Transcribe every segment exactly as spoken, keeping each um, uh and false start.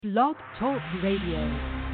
Blog Talk Radio.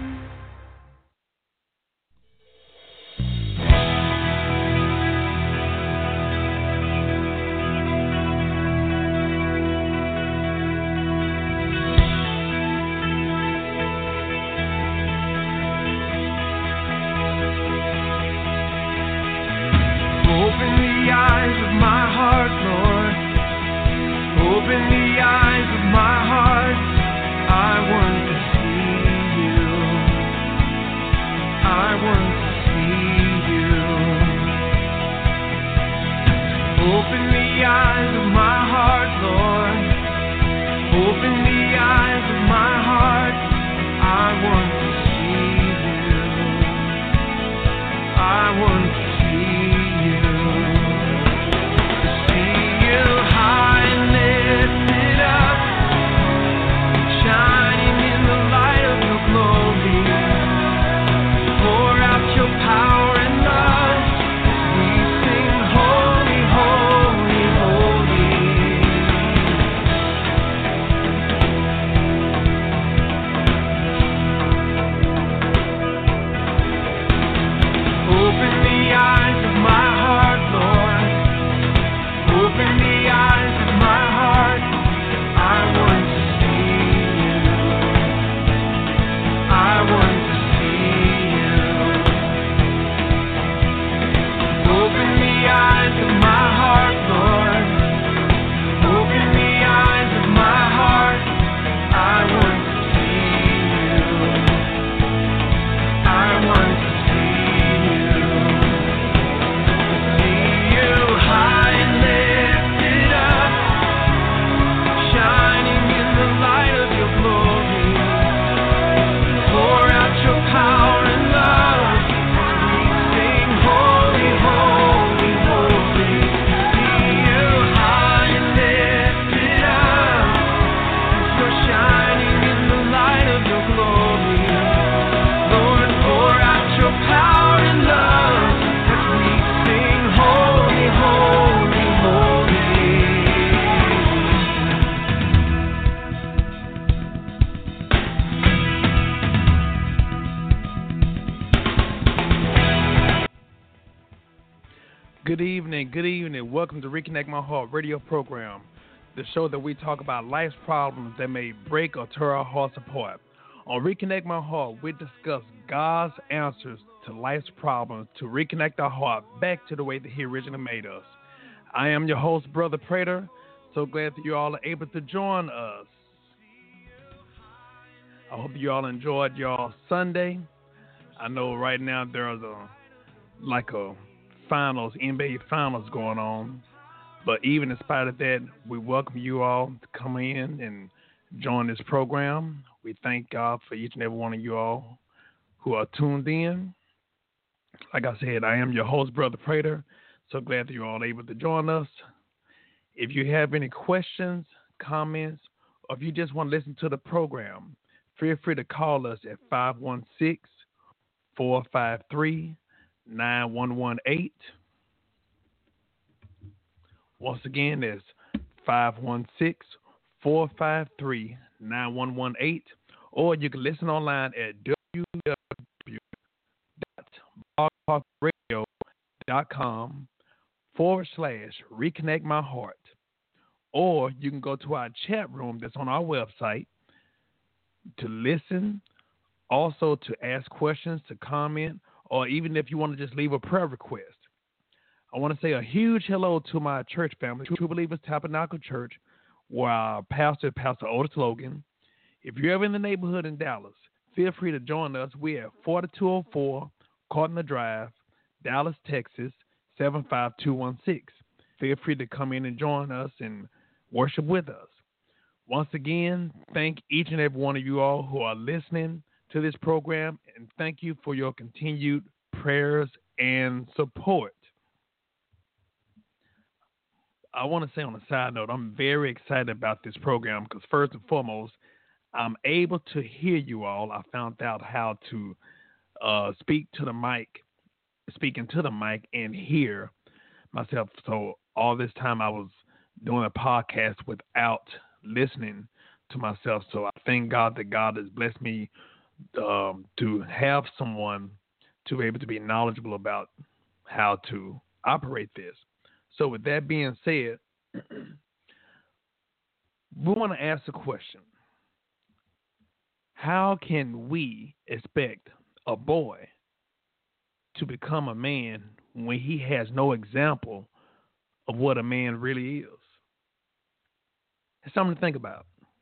Good evening, good evening. Welcome to Reconnect My Heart radio program, the show that we talk about life's problems that may break or tear our hearts apart. On Reconnect My Heart, we discuss God's answers to life's problems to reconnect our heart back to the way that He originally made us. I am your host, Brother Prater. So glad that you all are able to join us. I hope you all enjoyed your Sunday. I know right now there's a like a finals, N B A finals going on. But even in spite of that, we welcome you all to come in and join this program. We thank God for each and every one of you all who are tuned in. Like I said, I am your host, Brother Prater. So glad that you're all able to join us. If you have any questions, comments, or if you just want to listen to the program, feel free to call us at five one six, four five three, nine one one eight. Once again, that's five one six, four five three, nine one one eight. Or you can listen online at w w w dot blog talk radio dot com forward slash reconnect my heart. Or you can go to our chat room that's on our website to listen, also to ask questions, to comment, or even if you want to just leave a prayer request. I want to say a huge hello to my church family, True Believers Tabernacle Church, where our pastor, Pastor Otis Logan. If you're ever in the neighborhood in Dallas, feel free to join us. We're at forty-two oh four Cardinal Drive, Dallas, Texas, seven five two one six. Feel free to come in and join us and worship with us. Once again, thank each and every one of you all who are listening to this program, and thank you for your continued prayers and support. I want to say on a side note, I'm very excited about this program because first and foremost, I'm able to hear you all. I found out how to uh, speak to the mic, speaking to the mic and hear myself. So all this time I was doing a podcast without listening to myself. So I thank God that God has blessed me um, to have someone to be able to be knowledgeable about how to operate this. So with that being said, we want to ask a question. How can we expect a boy to become a man when he has no example of what a man really is? It's something to think about.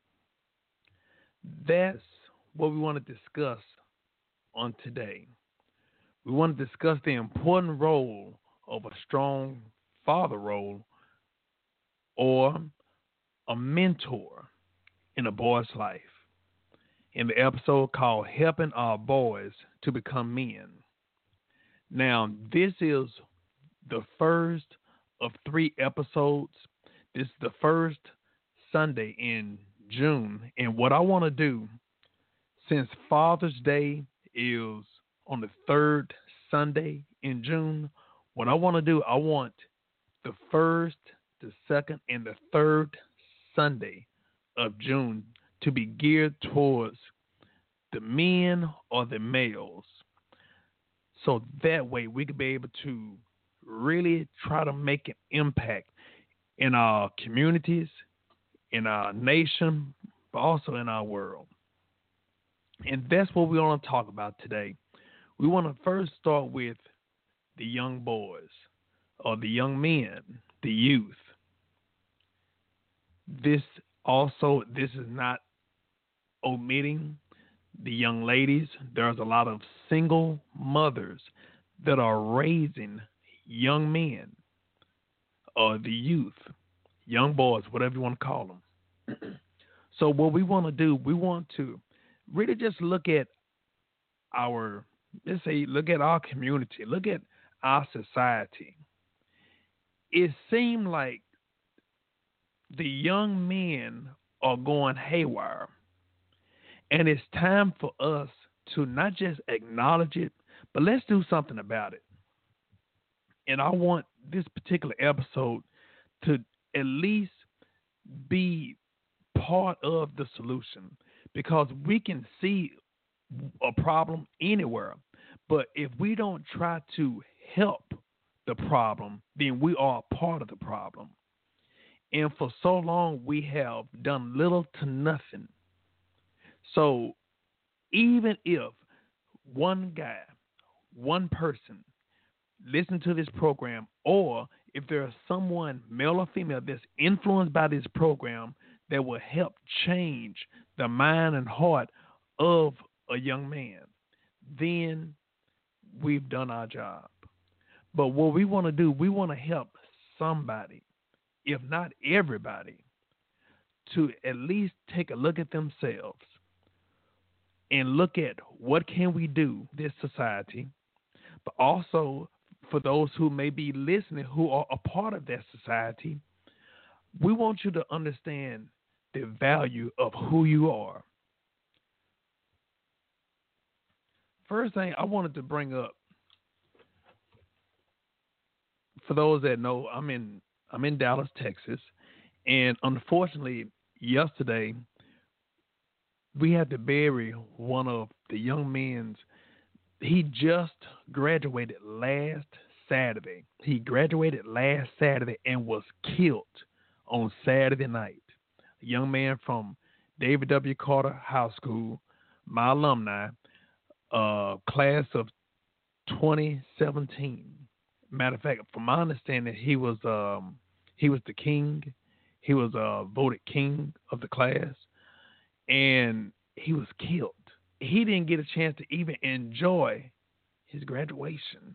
That's what we want to discuss on today. We want to discuss the important role of a strong father role or a mentor in a boy's life in the episode called Helping Our Boys to Become Men. Now, this is the first of three episodes. This is the first Sunday in June. And what I want to do, since Father's Day is on the third Sunday in June, what I want to do, I want the first, the second, and the third Sunday of June to be geared towards the men or the males. So that way we could be able to really try to make an impact in our communities, in our nation, but also in our world. And that's what we want to talk about today. We want to first start with the young boys or the young men, the youth. This also, this is not omitting the young ladies. There's a lot of single mothers that are raising young men or the youth, young boys, whatever you want to call them. So what we want to do, we want to really just look at our, let's say, look at our community, look at our society. It seemed like the young men are going haywire. And it's time for us to not just acknowledge it, but let's do something about it. And I want this particular episode to at least be part of the solution, because we can see a problem anywhere. But if we don't try to help the problem, then we are a part of the problem. And for so long, we have done little to nothing. So even if one guy, one person, listen to this program, or if there's someone, male or female, that's influenced by this program that will help change the mind and heart of a young man, then we've done our job. But what we want to do, we want to help somebody, if not everybody, to at least take a look at themselves and look at what can we do, this society, but also for those who may be listening who are a part of that society, we want you to understand the value of who you are. First thing I wanted to bring up, for those that know, I'm in I'm in Dallas, Texas, and unfortunately, yesterday we had to bury one of the young men's. He just graduated last Saturday. He graduated last Saturday and was killed on Saturday night. A young man from David W. Carter High School, my alumni, uh, class of twenty seventeen. Matter of fact, from my understanding, he was um, he was the king. He was uh, voted king of the class, and he was killed. He didn't get a chance to even enjoy his graduation.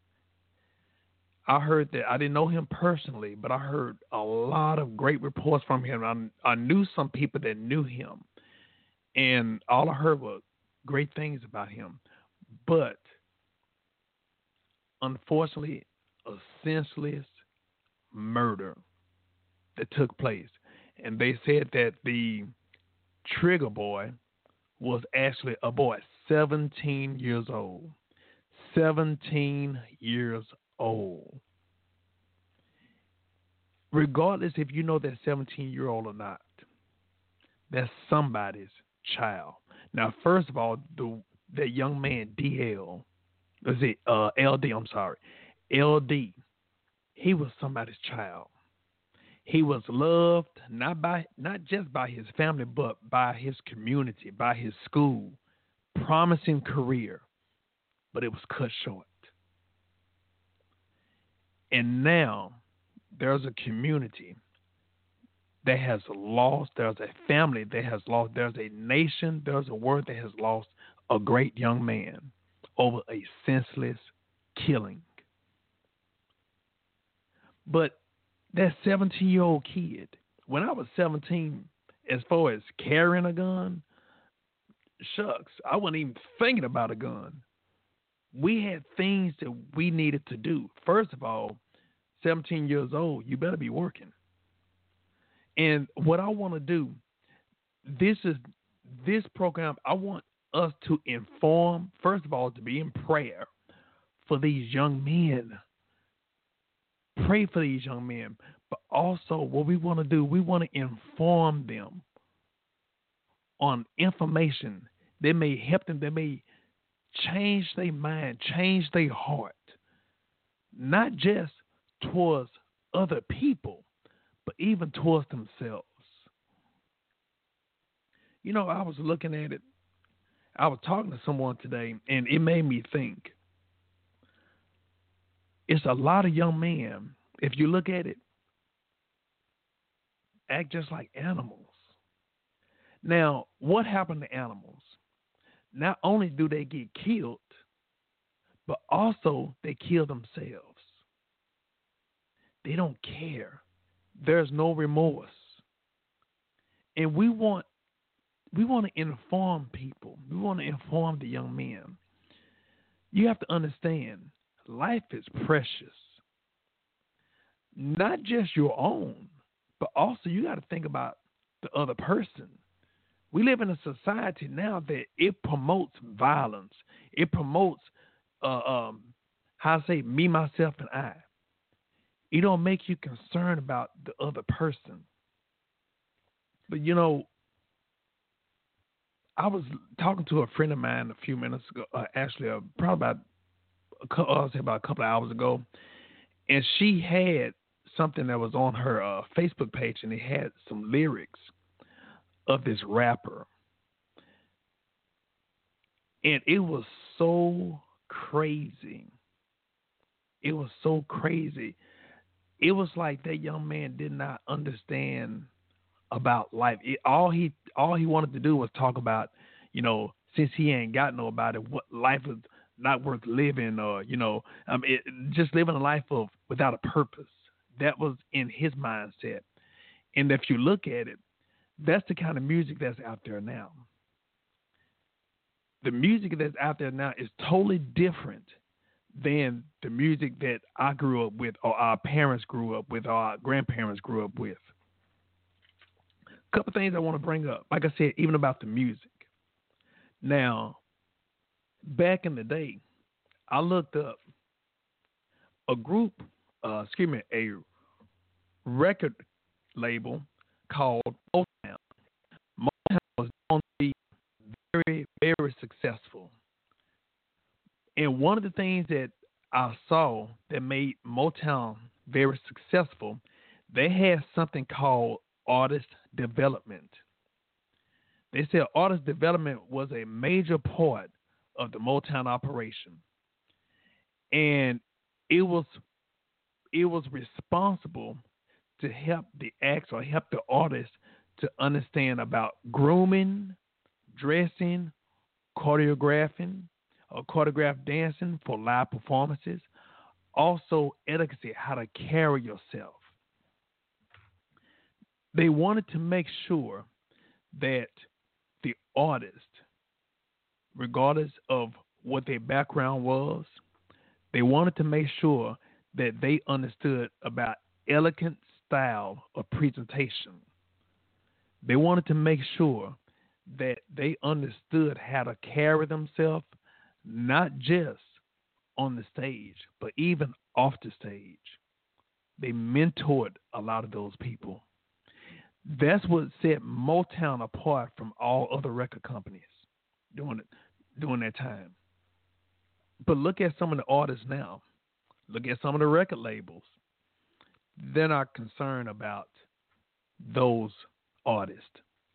I heard that, I didn't know him personally, but I heard a lot of great reports from him. I, I knew some people that knew him, and all I heard was great things about him. But unfortunately, a senseless murder that took place. And they said that the trigger boy was actually a boy, seventeen years old. seventeen years old. Regardless if you know that seventeen-year-old or not, That's somebody's child. Now, first of all, the that young man D L, was it uh, L D? I'm sorry, L D. He was somebody's child. He was loved not by not just by his family, but by his community, by his school. Promising career, but it was cut short. And now there's a community that has lost, there's a family that has lost, there's a nation, there's a world that has lost a great young man over a senseless killing. But that seventeen-year-old kid, when I was seventeen, as far as carrying a gun, shucks, I wasn't even thinking about a gun. We had things that we needed to do. First of all, seventeen years old, you better be working. And what I want to do, this is this program, I want us to inform, first of all, to be in prayer for these young men. Pray for these young men. But also what we want to do, we want to inform them on information that may help them, that may change their mind, change their heart, not just towards other people, but even towards themselves. You know, I was looking at it. I was talking to someone today, and it made me think. It's a lot of young men, if you look at it, act just like animals. Now, what happened to animals? Not only do they get killed, but also they kill themselves. They don't care. There's no remorse. And we want we want to inform people. We want to inform the young men. You have to understand, life is precious. Not just your own, but also you got to think about the other person. We live in a society now that it promotes violence. It promotes, uh, um, how I say, me, myself, and I. It don't make you concerned about the other person. But, you know, I was talking to a friend of mine a few minutes ago, uh, actually, uh, probably about a couple, I was about a couple of hours ago, and she had something that was on her uh, Facebook page, and it had some lyrics of this rapper. And it was so crazy. It was so crazy. It was like that young man did not understand about life. It, all he all he wanted to do was talk about, you know, since he ain't got nobody, what life is not worth living, or, you know, I mean, it, just living a life of without a purpose. That was in his mindset. And if you look at it, that's the kind of music that's out there now. The music that's out there now is totally different than the music that I grew up with, or our parents grew up with, or our grandparents grew up with. A couple things I want to bring up. Like I said, even about the music. Now, back in the day, I looked up a group, uh, excuse me, a record label called Motown. Motown was known to be very, very successful. And one of the things that I saw that made Motown very successful, they had something called artist development. They said artist development was a major part of the Motown operation. And it was it was responsible to help the acts or help the artists to understand about grooming, dressing, choreographing, or choreographed dancing for live performances. Also, etiquette, how to carry yourself. They wanted to make sure that the artist, regardless of what their background was, they wanted to make sure that they understood about elegant style of presentation. They wanted to make sure that they understood how to carry themselves, not just on the stage, but even off the stage. They mentored a lot of those people. That's what set Motown apart from all other record companies during it, during that time. But look at some of the artists now. Look at some of the record labels. They're not concerned about those artists.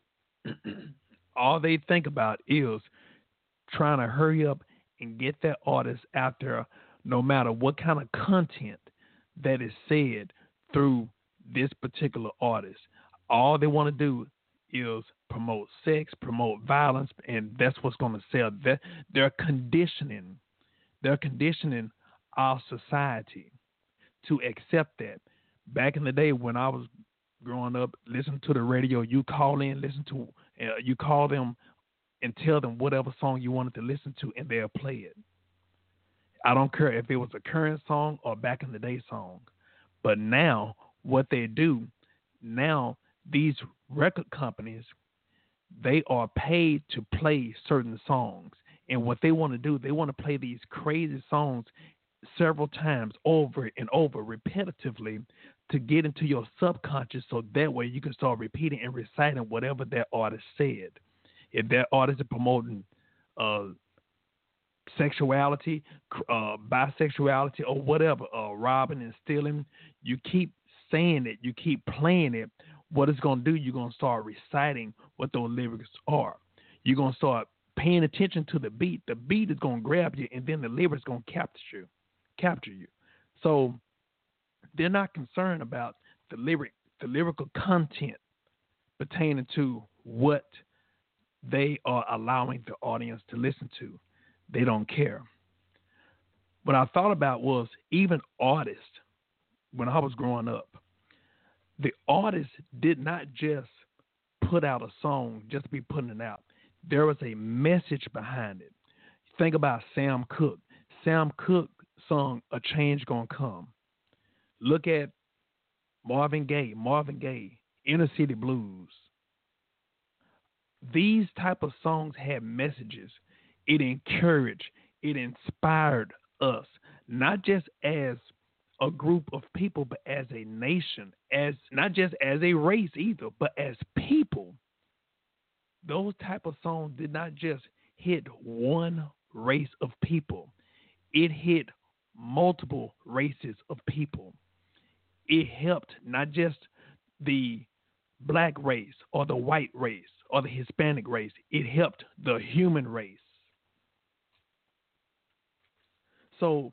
All they think about is trying to hurry up and get that artist out there, no matter what kind of content that is said through this particular artist. All they want to do is promote sex, promote violence, and that's what's going to sell. They're, they're conditioning, they're conditioning our society to accept that. Back in the day when I was growing up, listening to the radio, you call in, listen to, uh, you call them and tell them whatever song you wanted to listen to, and they'll play it. I don't care if it was a current song or back in the day song. But now, what they do, now these record companies, they are paid to play certain songs. And what they want to do, they want to play these crazy songs several times over and over repetitively to get into your subconscious, so that way you can start repeating and reciting whatever that artist said. If that artist is promoting uh, sexuality, uh, bisexuality, or whatever, uh, robbing and stealing, you keep saying it, you keep playing it. What it's going to do, you're going to start reciting what those lyrics are. You're going to start paying attention to the beat. The beat is going to grab you, and then the lyrics going to capture you. Capture you. So they're not concerned about the lyric, the lyrical content pertaining to what they are allowing the audience to listen to. They don't care. What I thought about was even artists, when I was growing up, the artists did not just put out a song just to be putting it out. There was a message behind it. Think about Sam Cooke. Sam Cooke sung A Change Gonna Come. Look at Marvin Gaye, Marvin Gaye, Inner City Blues. These type of songs had messages. It encouraged, it inspired us, not just as a group of people, but as a nation, as not just as a race either, but as people. Those type of songs did not just hit one race of people. It hit multiple races of people. It helped not just the black race or the white race or the Hispanic race. It helped the human race. So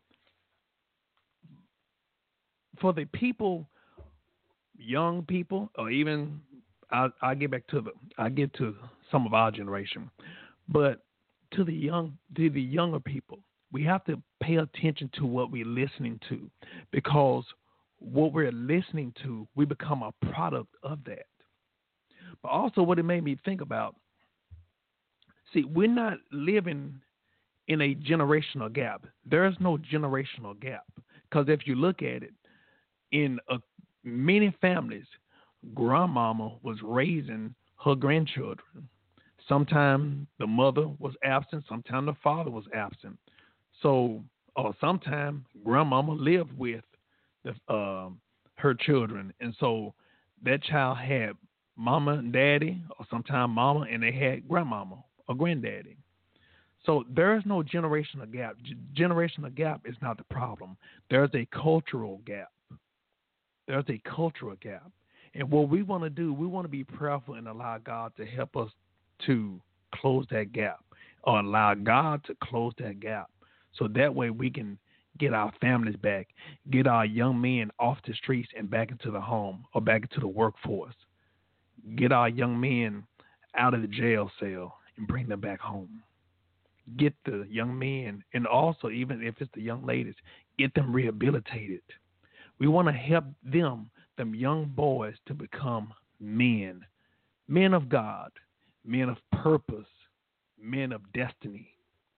for the people, young people, or even I I get back to the I get to some of our generation, but to the young to the younger people, we have to pay attention to what we're listening to, because what we're listening to, we become a product of that. But also what it made me think about, see, we're not living in a generational gap. There is no generational gap, because if you look at it, in a, many families, grandmama was raising her grandchildren. Sometimes the mother was absent, sometimes the father was absent. So, or sometimes grandmama lived with the, uh, her children, and so that child had mama and daddy, or sometimes mama and they had grandmama or granddaddy. So there is no generational gap. G- generational gap is not the problem. There's a cultural gap. There's a cultural gap. And what we want to do, we want to be prayerful and allow God to help us to close that gap, or allow God to close that gap, so that way we can get our families back, get our young men off the streets and back into the home or back into the workforce, get our young men out of the jail cell and bring them back home. Get the young men, and also even if it's the young ladies, get them rehabilitated. We want to help them, them young boys, to become men, men of God, men of purpose, men of destiny.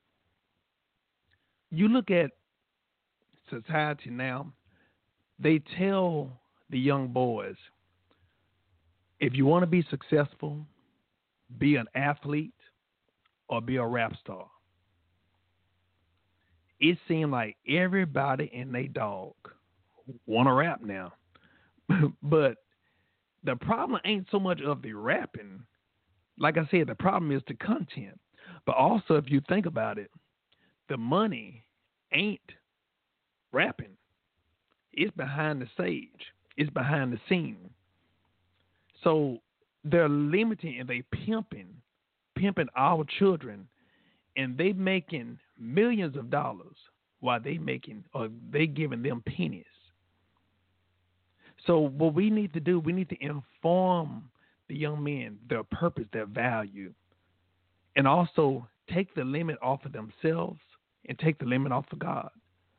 You look at society now, they tell the young boys, if you want to be successful, be an athlete or be a rap star. It seemed like everybody and they dog want to rap now. But The problem ain't so much of the rapping. Like I said, the problem is the content. But also, if you think about it, the money ain't rapping. It's behind the stage. It's behind the scene. So they're limiting and they pimping, pimping our children, and they making millions of dollars while they making or they giving them pennies. So what we need to do, we need to inform the young men their purpose, their value, and also take the limit off of themselves and take the limit off of God.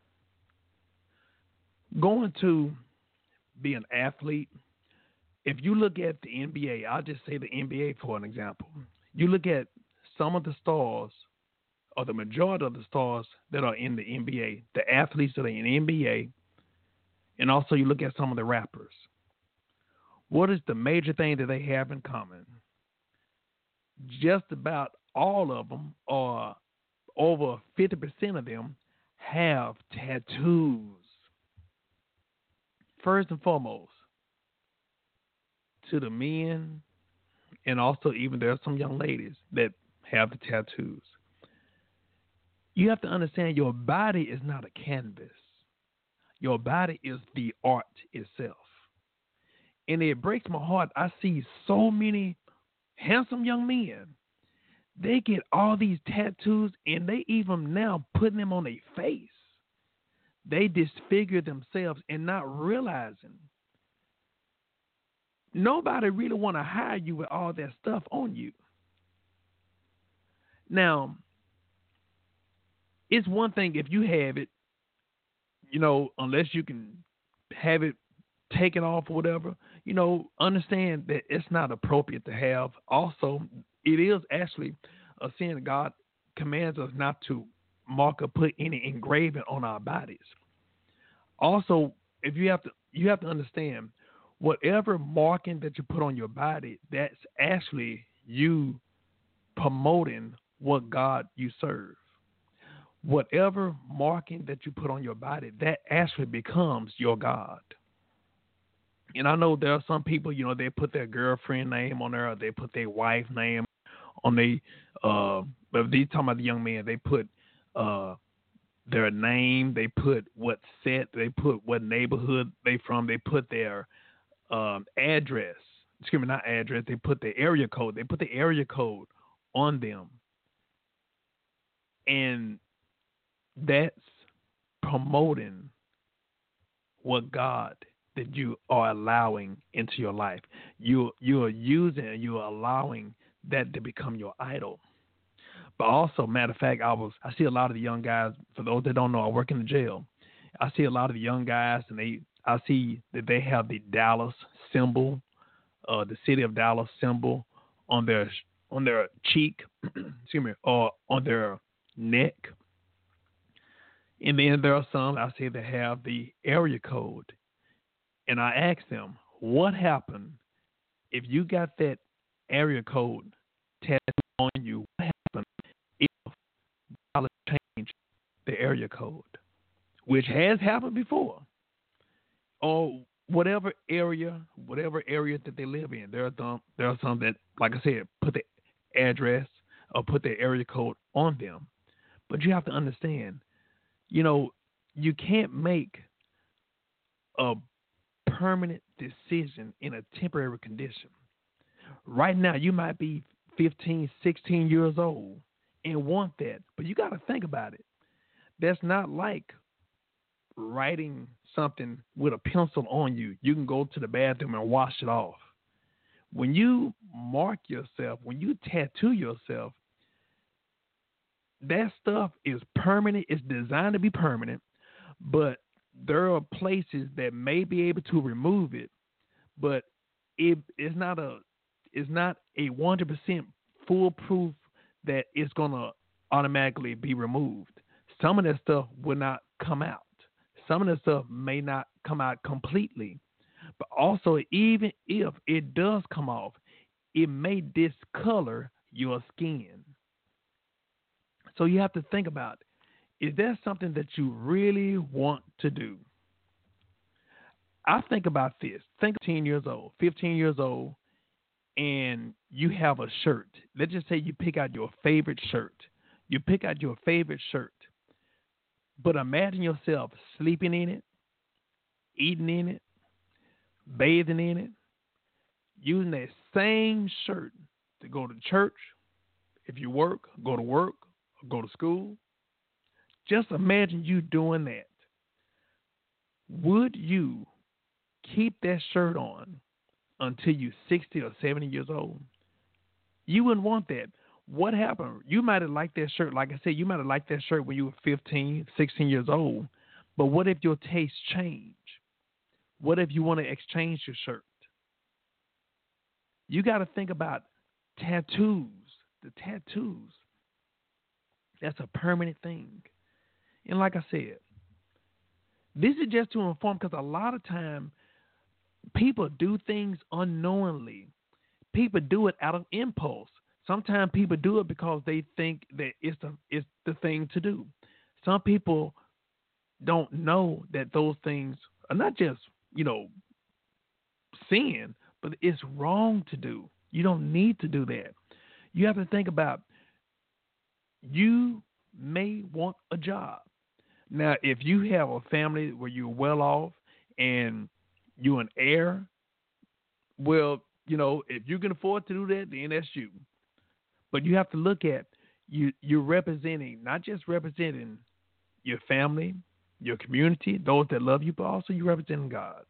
Going to be an athlete, if you look at the N B A, I'll just say the N B A for an example. You look at some of the stars, or the majority of the stars that are in the N B A, the athletes that are in the N B A, and also you look at some of the rappers. What is the major thing that they have in common? Just about all of them, or over fifty percent of them, have tattoos. First and foremost, to the men, and also even there are some young ladies that have the tattoos. You have to understand your body is not a canvas. Your body is the art itself. And it breaks my heart. I see so many handsome young men. They get all these tattoos and they even now putting them on their face. They disfigure themselves and not realizing. Nobody really want to hire you with all that stuff on you. Now, it's one thing if you have it, you know, unless you can have it taken off or whatever, you know, understand that it's not appropriate to have. Also, it is actually a sin. God commands us not to mark or put any engraving on our bodies. Also, if you have to, you have to understand, whatever marking that you put on your body, that's actually you promoting what God you serve. Whatever marking that you put on your body, that actually becomes your God. And I know there are some people, you know, they put their girlfriend name on there, or they put their wife name on their, uh, but if they're talking about the young men, they put uh, their name, they put what set, they put what neighborhood they from, they put their um, address, excuse me, not address, they put the area code, they put the area code on them. And that's promoting what God that you are allowing into your life. You you are using, you are allowing that to become your idol. But also, matter of fact, I was I see a lot of the young guys. For those that don't know, I work in the jail. I see a lot of the young guys, and they I see that they have the Dallas symbol, uh, the city of Dallas symbol on their on their cheek, excuse me, or on their neck. And then there are some I see that have the area code. And I asked them, what happened if you got that area code tattooed on you? What happened if Dallas changed the area code, which has happened before, or whatever area, whatever area that they live in? There are some, there are some that, like I said, put the address or put the area code on them. But you have to understand, you know, you can't make a permanent decision in a temporary condition. Right now, you might be fifteen, sixteen years old and want that, but you got to think about it. That's not like writing something with a pencil on you. You can go to the bathroom and wash it off. When you mark yourself, when you tattoo yourself, that stuff is permanent. It's designed to be permanent, but there are places that may be able to remove it, but it is not a it's not a one hundred percent foolproof that it's going to automatically be removed. Some of that stuff will not come out. Some of that stuff may not come out completely. But also, even if it does come off, it may discolor your skin. So you have to think about, is that something that you really want to do? I think about this. Think ten years old, fifteen years old, and you have a shirt. Let's just say you pick out your favorite shirt. You pick out your favorite shirt. But imagine yourself sleeping in it, eating in it, bathing in it, using that same shirt to go to church, if you work, go to work, or go to school. Just imagine you doing that. Would you keep that shirt on until you're sixty or seventy years old? You wouldn't want that. What happened? You might have liked that shirt. Like I said, you might have liked that shirt when you were fifteen, sixteen years old. But what if your tastes change? What if you want to exchange your shirt? You got to think about tattoos. The tattoos. That's a permanent thing. And like I said, this is just to inform, because a lot of time people do things unknowingly. People do it out of impulse. Sometimes people do it because they think that it's the it's the thing to do. Some people don't know that those things are not just, you know, sin, but it's wrong to do. You don't need to do that. You have to think about, you may want a job. Now, if you have a family where you're well off and you're an heir, well, you know, if you can afford to do that, then that's you. But you have to look at, you, you're representing, not just representing your family, your community, those that love you, but also you're representing God.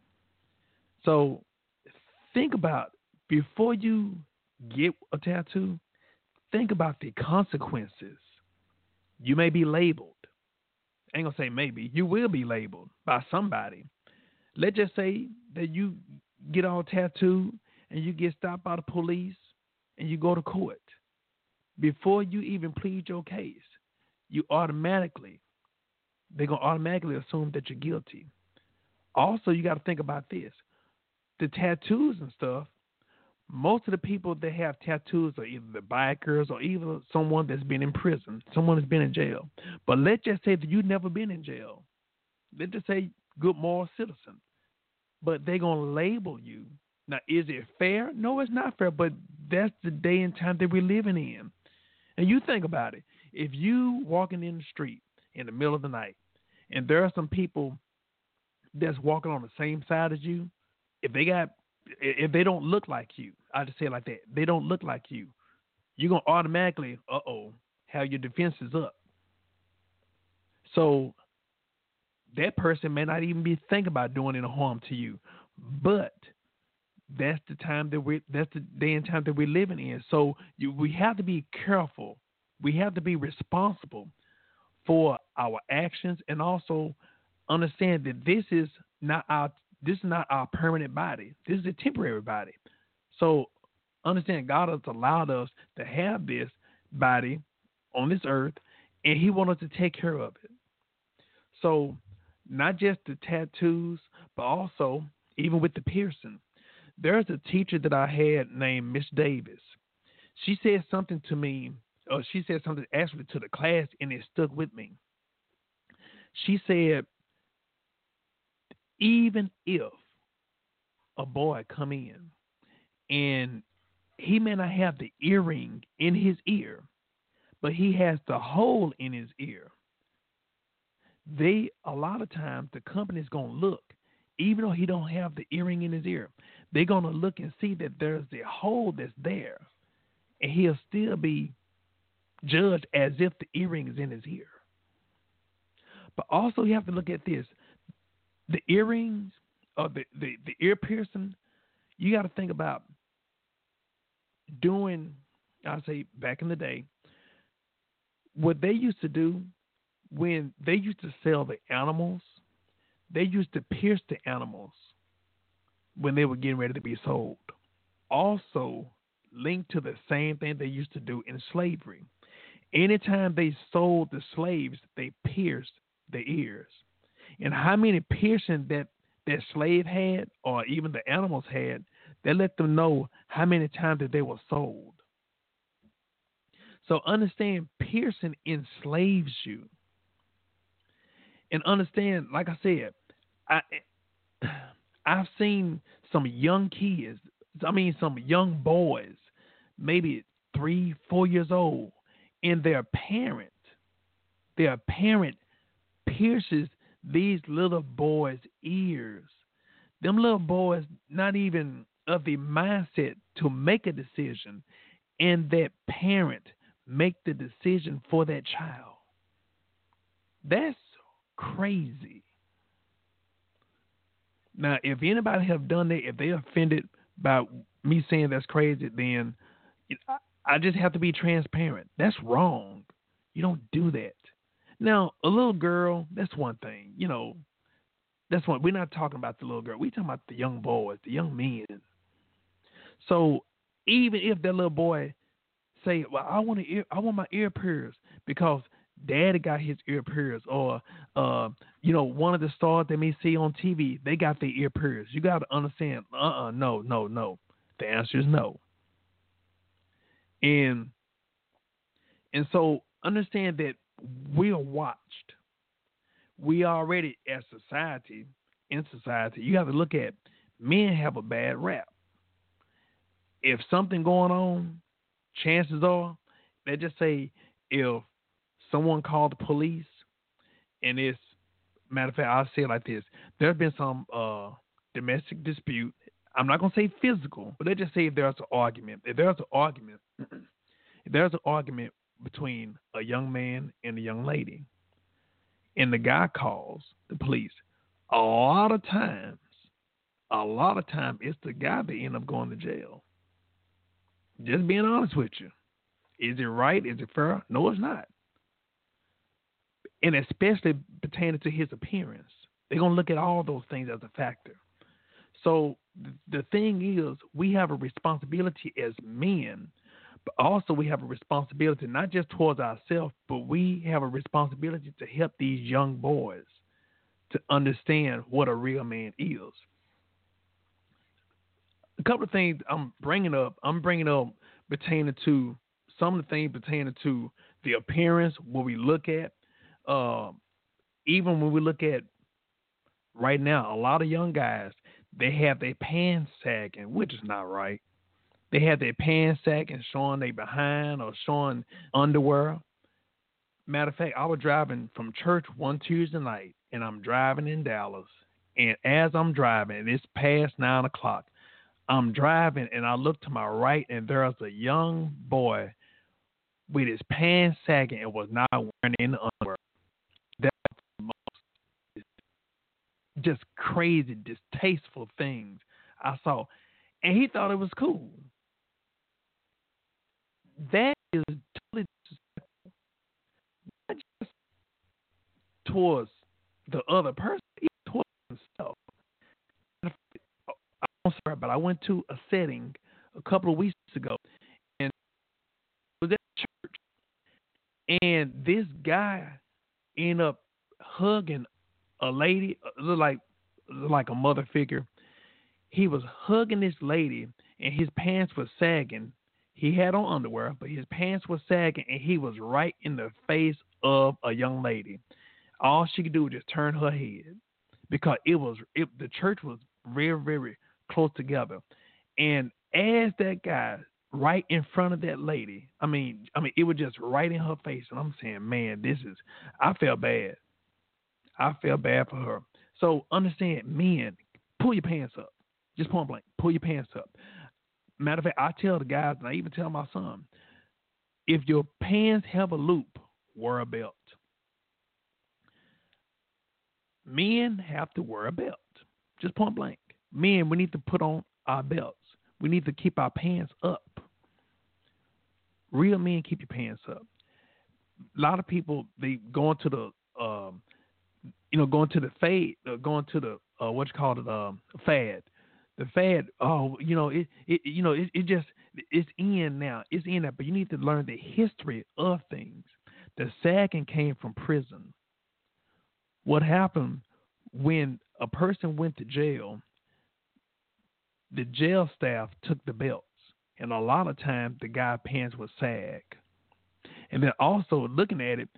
So think about, before you get a tattoo, think about the consequences. You may be labeled. I ain't going to say maybe. You will be labeled by somebody. Let's just say that you get all tattooed and you get stopped by the police and you go to court. Before you even plead your case, you automatically, they're going to automatically assume that you're guilty. Also, you got to think about this. The tattoos and stuff, most of the people that have tattoos are either the bikers or even someone that's been in prison, someone that's been in jail. But let's just say that you've never been in jail. Let's just say good moral citizen. But they're going to label you. Now, is it fair? No, it's not fair, but that's the day and time that we're living in. And you think about it. If you walking in the street in the middle of the night and there are some people that's walking on the same side as you, if they got, if they don't look like you, I just say it like that, they don't look like you, you're going to automatically, uh-oh, have your defenses up. So that person may not even be thinking about doing any harm to you, but that's the time that we that's the day and time that we're living in. So you, we have to be careful. We have to be responsible for our actions, and also understand that this is not our this is not our permanent body. This is a temporary body. So understand, God has allowed us to have this body on this earth, and He wants us to take care of it. So not just the tattoos, but also even with the piercing. There's a teacher that I had named Miss Davis. She said something to me, or she said something actually to the class, and it stuck with me. She said, even if a boy come in and he may not have the earring in his ear, but he has the hole in his ear, they, a lot of times, the company's going to look, even though he don't have the earring in his ear, they're going to look and see that there's the hole that's there, and he'll still be judged as if the earring is in his ear. But also you have to look at this. The earrings or the, the, the ear piercing, you got to think about doing, I'll say back in the day, what they used to do when they used to sell the animals, they used to pierce the animals when they were getting ready to be sold. Also linked to the same thing they used to do in slavery. Anytime they sold the slaves, they pierced their ears. And how many piercings that that slave had, or even the animals had, they let them know how many times that they were sold. So understand, piercing enslaves you. And understand, like I said, I I've seen some young kids, I mean, some young boys, maybe three, four years old, and their parent, their parent pierces these little boys' ears. Them little boys not even of the mindset to make a decision, and that parent make the decision for that child. That's crazy. Now, if anybody have done that, if they offended by me saying that's crazy, then it, I, I just have to be transparent. That's wrong. You don't do that. Now, a little girl, that's one thing. You know, that's one. We're not talking about the little girl. We're talking about the young boys, the young men. So even if that little boy say, "Well, I want to, ear, I want my ear pierced because Daddy got his ear pierced," or uh, you know, one of the stars they may see on T V, they got their ear pierced. You got to understand. Uh, uh no, no, no. The answer is no. And and so understand that we are watched. We already, as society, in society, you have to look at men have a bad rap. If something going on, chances are, they just say if someone called the police and it's, matter of fact, I'll say it like this. There's been some uh, domestic dispute. I'm not going to say physical, but let's just say if there's an argument. If there's an argument, if there's an argument between a young man and a young lady, and the guy calls the police, a lot of times, a lot of times, it's the guy that end up going to jail. Just being honest with you. Is it right? Is it fair? No, it's not. And especially pertaining to his appearance. They're going to look at all those things as a factor. So the thing is, we have a responsibility as men, but also we have a responsibility not just towards ourselves, but we have a responsibility to help these young boys to understand what a real man is. A couple of things I'm bringing up, I'm bringing up pertaining to some of the things pertaining to the appearance, what we look at. Uh, even when we look at right now, a lot of young guys, they have their pants sagging, which is not right. They have their pants sagging, showing their behind or showing underwear. Matter of fact, I was driving from church one Tuesday night, and I'm driving in Dallas. And as I'm driving, and it's past nine o'clock, I'm driving, and I look to my right, and there's a young boy with his pants sagging and was not wearing any underwear. That's the most just crazy, distasteful things I saw. And he thought it was cool. That is totally disrespectful. Not just towards the other person, even towards himself. I'm sorry, but I went to a setting a couple of weeks ago, and it was at church, and this guy ended up hugging a lady, looked like looked like a mother figure. He was hugging this lady, and his pants were sagging. He had on underwear, but his pants were sagging, and he was right in the face of a young lady. All she could do was just turn her head because it was it, the church was very, very close together. And as that guy right in front of that lady, I mean, I mean, it was just right in her face, and I'm saying, man, this is. I felt bad. I felt bad for her. So understand, men, pull your pants up. Just point blank, pull your pants up. Matter of fact, I tell the guys, and I even tell my son, if your pants have a loop, wear a belt. Men have to wear a belt. Just point blank. Men, we need to put on our belts. We need to keep our pants up. Real men keep your pants up. A lot of people, they go into the, um, you know, going to the fade, uh, going to the, uh, what you call it, um, fad. The fad, oh, you know, it, it you know, it, it just, it's in now. It's in there, but you need to learn the history of things. The sagging came from prison. What happened when a person went to jail, the jail staff took the belts, and a lot of times the guy's pants would sag. And then also looking at it,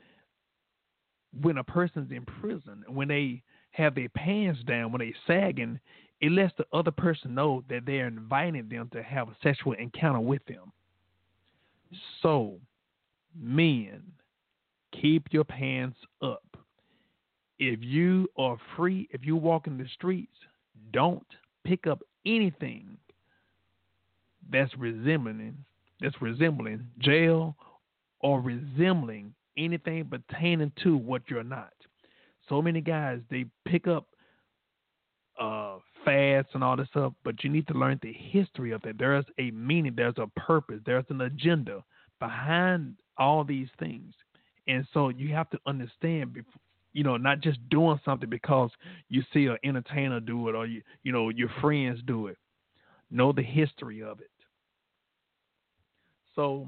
when a person's in prison, when they have their pants down, when they sagging, it lets the other person know that they're inviting them to have a sexual encounter with them. So, men, keep your pants up. If you are free, if you walk in the streets, don't pick up anything that's resembling that's resembling jail or resembling anything pertaining to what you're not. So many guys, they pick up uh, fads and all this stuff, but you need to learn the history of it. There's a meaning, there's a purpose, there's an agenda behind all these things. And so you have to understand, before, you know, not just doing something because you see an entertainer do it or, you, you know, your friends do it. Know the history of it. So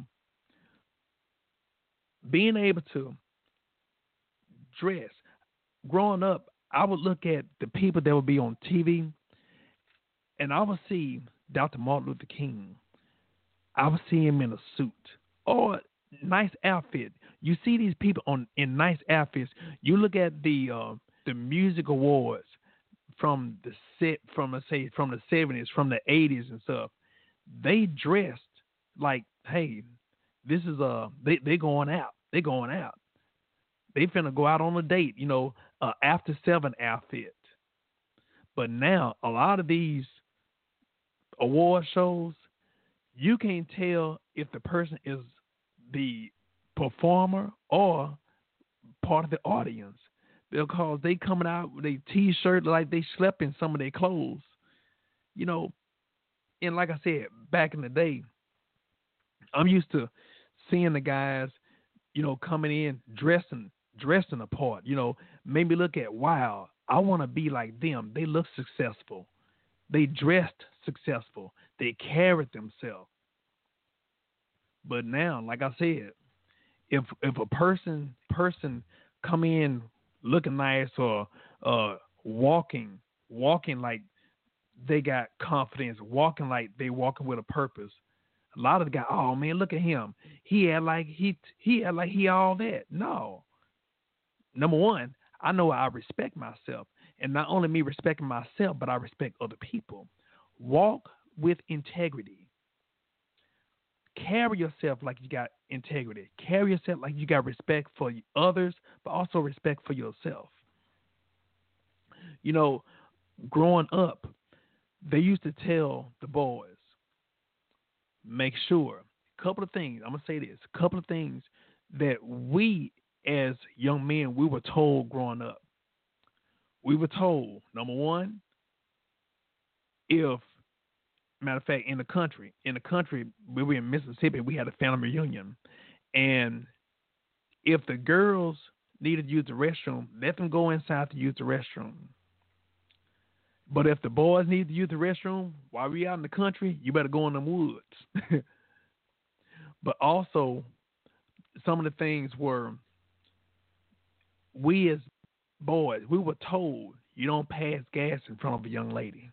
being able to dress, growing up, I would look at the people that would be on T V, and I would see Doctor Martin Luther King. I would see him in a suit or nice outfit. You see these people on in nice outfits. You look at the uh, the music awards from the set from let's say from the seventies, from the eighties and stuff. They dressed like, hey, this is a they they going out. They going out. They finna go out on a date, you know, uh, after seven outfit. But now a lot of these award shows, you can't tell if the person is the performer or part of the audience because they coming out with a t-shirt like they slept in some of their clothes, you know. And like I said, back in the day, I'm used to seeing the guys, you know, coming in dressing dressing the part, you know, made me look at, wow, I want to be like them. They look successful. They dressed successful. They carried themselves. But now, like I said, if if a person person come in looking nice or uh, walking walking like they got confidence, walking like they walking with a purpose, a lot of the guys, oh man, look at him. He had like he he had like he all that. No. Number one, I know I respect myself. And not only me respecting myself, but I respect other people. Walk with integrity. Carry yourself like you got integrity. Carry yourself like you got respect for others, but also respect for yourself. You know, growing up, they used to tell the boys, make sure, a couple of things, I'm going to say this, a couple of things that we as young men, we were told growing up. We were told, number one, if, matter of fact, in the country, in the country, we were in Mississippi, we had a family reunion. And if the girls needed to use the restroom, let them go inside to use the restroom. But if the boys need to use the restroom while we out in the country, you better go in the woods. But also, some of the things were, we as boys, we were told you don't pass gas in front of a young lady.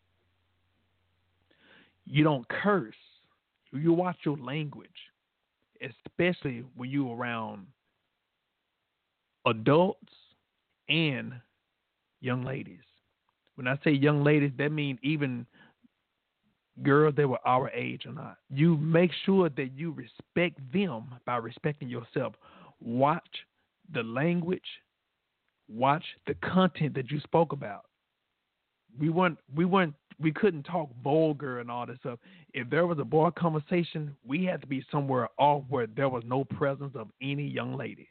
You don't curse. You watch your language, especially when you're around adults and young ladies. When I say young ladies, that means even girls that were our age or not. You make sure that you respect them by respecting yourself. Watch the language. Watch the content that you spoke about. We weren't, we weren't, we couldn't talk vulgar and all this stuff. If there was a boy conversation, we had to be somewhere off where there was no presence of any young lady.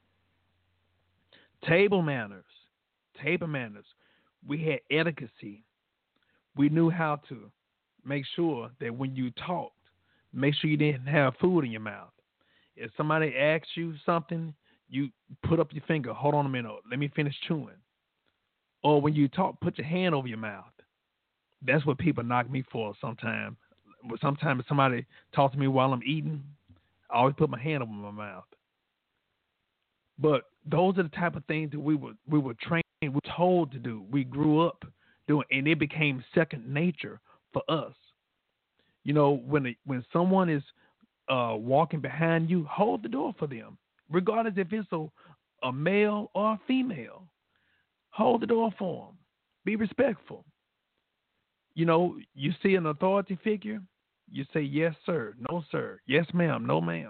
Table manners, table manners. We had etiquette. We knew how to make sure that when you talked, make sure you didn't have food in your mouth. If somebody asks you something, you put up your finger. Hold on a minute. Let me finish chewing. Or when you talk, put your hand over your mouth. That's what people knock me for sometimes. Sometimes if somebody talks to me while I'm eating, I always put my hand over my mouth. But those are the type of things that we were we were trained, we were told to do. We grew up doing, and it became second nature for us. You know, when a, when someone is uh, walking behind you, hold the door for them, regardless if it's a, a male or a female. Hold the door for them. Be respectful. You know, you see an authority figure, you say yes, sir, no, sir, yes, ma'am, no, ma'am.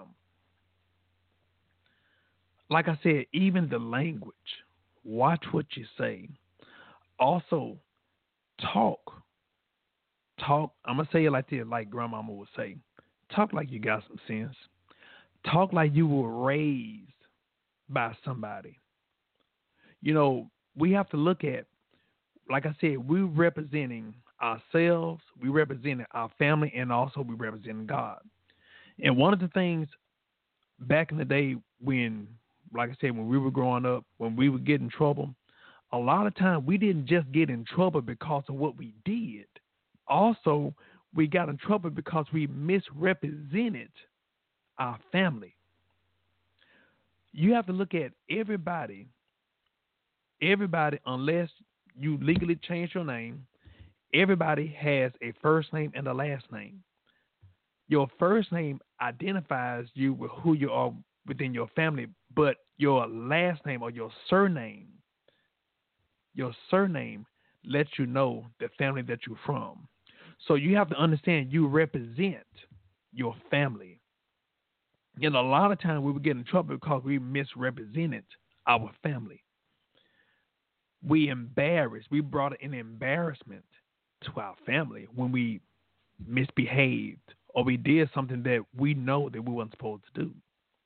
Like I said, even the language, watch what you say. Also, talk. Talk. I'm going to say it like this, like grandmama would say. Talk like you got some sense. Talk like you were raised by somebody. You know, we have to look at, like I said, we're representing ourselves, we representing our family, and also we representing God. And one of the things back in the day when, like I said, when we were growing up, when we would get in trouble, a lot of times we didn't just get in trouble because of what we did. Also, we got in trouble because we misrepresented our family. You have to look at everybody, everybody, unless you legally change your name, everybody has a first name and a last name. Your first name identifies you with who you are within your family, but your last name or your surname, your surname lets you know the family that you're from. So you have to understand you represent your family. And a lot of times we would get in trouble because we misrepresented our family. We embarrassed, we brought an embarrassment to our family when we misbehaved or we did something that we know that we weren't supposed to do.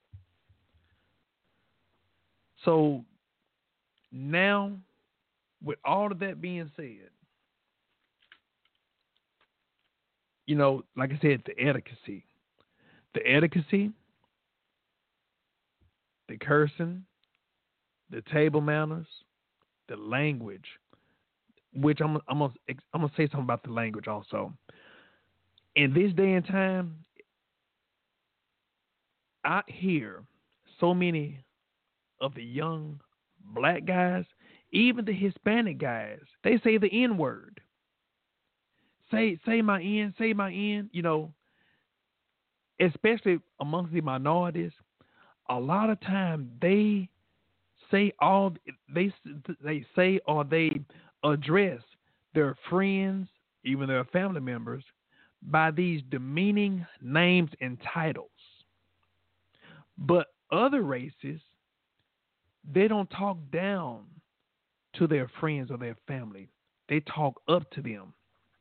So now, with all of that being said, you know, like I said, the etiquette, the etiquette, the cursing, the table manners, the language, which I'm I'm gonna I'm gonna say something about the language also. In this day and time, I hear so many of the young black guys, even the Hispanic guys, they say the N word. Say say my N, say my N. You know, especially amongst the minorities, a lot of time they say all they they say or they address their friends, even their family members, by these demeaning names and titles. But other races, they don't talk down to their friends or their family. They talk up to them.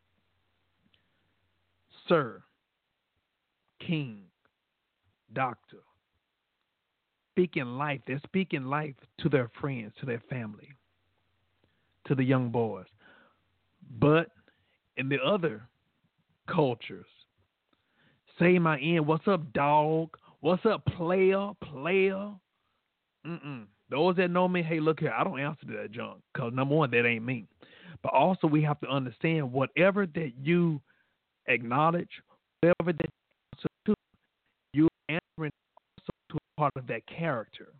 Sir, king, doctor. Speaking life. They're speaking life to their friends, to their family, to the young boys. But in the other cultures, say my end, what's up, dog? What's up, player, player? Mm-mm. Those that know me, hey, look here, I don't answer to that junk because, number one, that ain't me. But also we have to understand whatever that you acknowledge, whatever that you answer to, you're answering also to a part of that character.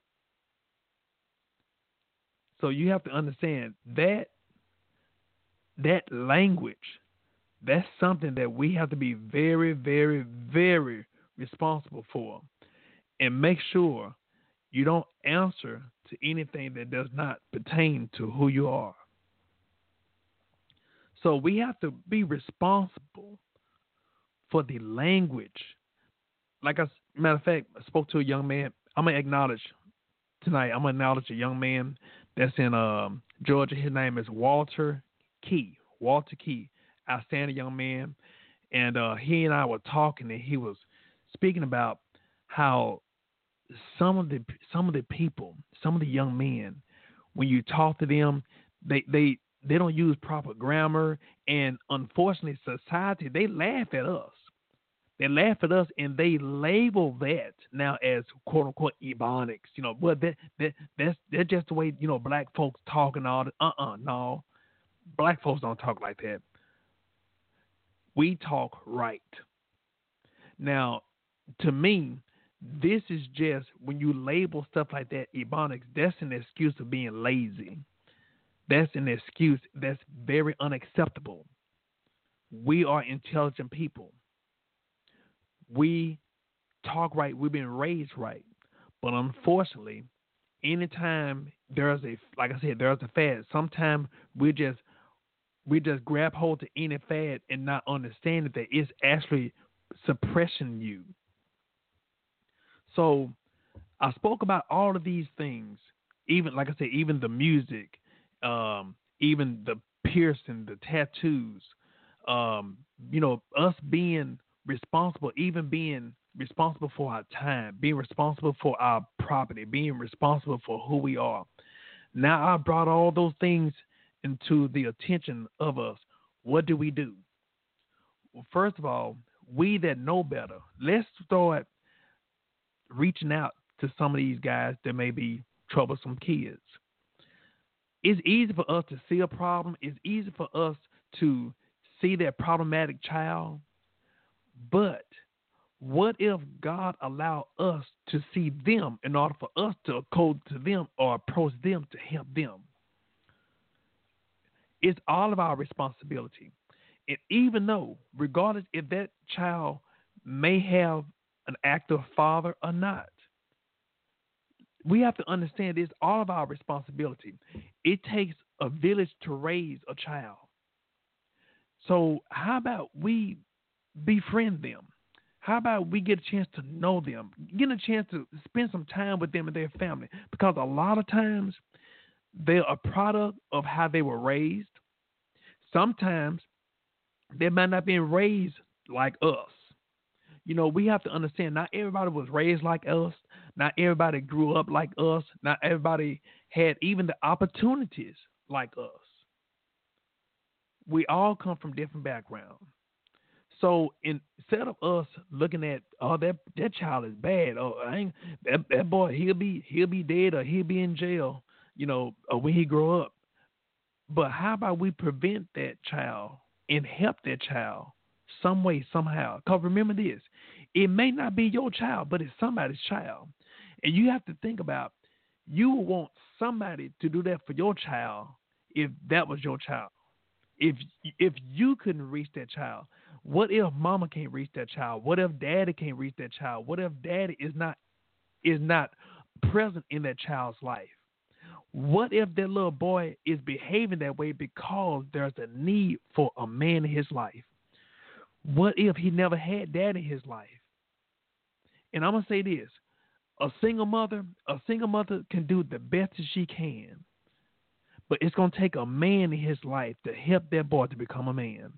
So you have to understand that that language, that's something that we have to be very, very, very responsible for and make sure you don't answer to anything that does not pertain to who you are. So we have to be responsible for the language. Like I, matter of fact, I spoke to a young man. I'm gonna acknowledge tonight. I'm gonna acknowledge a young man that's in um, Georgia. His name is Walter Key. Walter Key, outstanding young man. And uh, he and I were talking, and he was speaking about how some of the some of the people, some of the young men, when you talk to them, they they they don't use proper grammar, and unfortunately, society, they laugh at us. They laugh at us, and they label that now as quote unquote ebonics. You know, but that that that's that's just the way, you know, black folks talk and all that. Uh uh no, black folks don't talk like that. We talk right. Now, to me, this is just when you label stuff like that ebonics. That's an excuse of being lazy. That's an excuse that's very unacceptable. We are intelligent people. We talk right. We've been raised right. But unfortunately, anytime there's a, like I said, there's a fad, sometimes we just, We just grab hold to any fad and not understand that it's actually suppressing you. So I spoke about all of these things, even like I said, even the music, um, even the piercing, the tattoos, um, you know, us being responsible, even being responsible for our time, being responsible for our property, being responsible for who we are. Now I brought all those things into the attention of us. What do we do? Well, first of all, we that know better, let's start reaching out to some of these guys that may be troublesome kids. It's easy for us to see a problem. It's easy for us to see that problematic child. But what if God allowed us to see them in order for us to code to them or approach them to help them? It's all of our responsibility. And even though, regardless if that child may have an active father or not, we have to understand it's all of our responsibility. It takes a village to raise a child. So how about we befriend them? How about we get a chance to know them, get a chance to spend some time with them and their family? Because a lot of times they're a product of how they were raised. Sometimes they might not be raised like us. You know, we have to understand not everybody was raised like us. Not everybody grew up like us. Not everybody had even the opportunities like us. We all come from different backgrounds. So instead of us looking at, oh, that that child is bad, oh, I ain't, that that boy he'll be he'll be dead or he'll be in jail, you know, or when he grow up. But how about we prevent that child and help that child some way, somehow? Because remember this, it may not be your child, but it's somebody's child. And you have to think about, you would want somebody to do that for your child if that was your child. If if you couldn't reach that child, what if mama can't reach that child? What if daddy can't reach that child? What if daddy is not is not present in that child's life? What if that little boy is behaving that way because there's a need for a man in his life? What if he never had dad in his life? And I'm going to say this. A single mother, a single mother can do the best that she can. But it's going to take a man in his life to help that boy to become a man.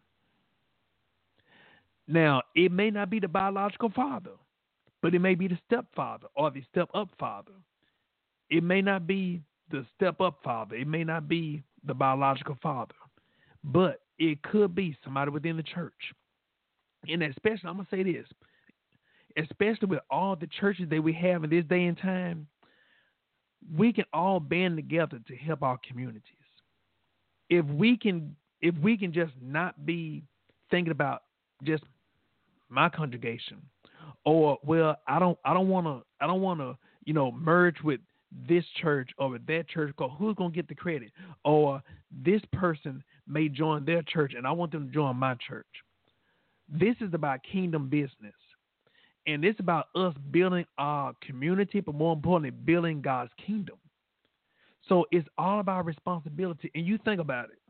Now, it may not be the biological father, but it may be the stepfather or the step-up father. It may not be the step-up father. It may not be the biological father. But it could be somebody within the church. And especially, I'm going to say this, especially with all the churches that we have in this day and time, we can all band together to help our communities. If we can, if we can just not be thinking about just my congregation, or well, I don't, I don't want to, I don't want to, you know, merge with this church or with that church. Because who's gonna get the credit? Or this person may join their church, and I want them to join my church. This is about kingdom business. And it's about us building our community, but more importantly, building God's kingdom. So it's all about responsibility. And you think about it.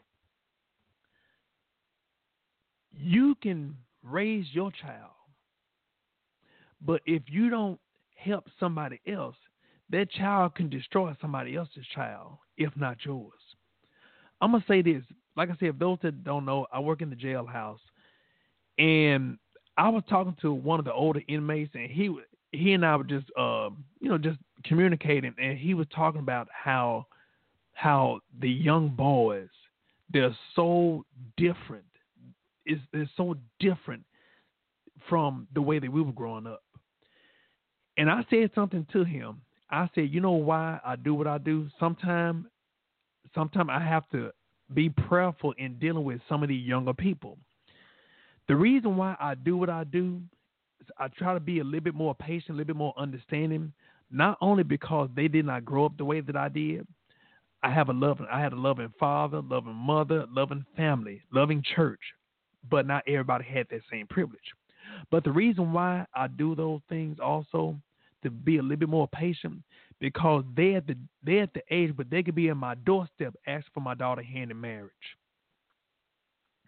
You can raise your child, but if you don't help somebody else, that child can destroy somebody else's child, if not yours. I'm going to say this. Like I said, if those that don't know, I work in the jailhouse. And I was talking to one of the older inmates, and he he and I were just, uh, you know, just communicating, and he was talking about how how the young boys, they're so different. It's, they're so different from the way that we were growing up. And I said something to him. I said, you know why I do what I do? Sometimes, sometimes I have to be prayerful in dealing with some of these younger people. The reason why I do what I do is I try to be a little bit more patient, a little bit more understanding, not only because they did not grow up the way that I did. I have a loving, I had a loving father, loving mother, loving family, loving church, but not everybody had that same privilege. But the reason why I do those things also, to be a little bit more patient, because they're at the, they're at the age where they could be in my doorstep asking for my daughter's hand in marriage.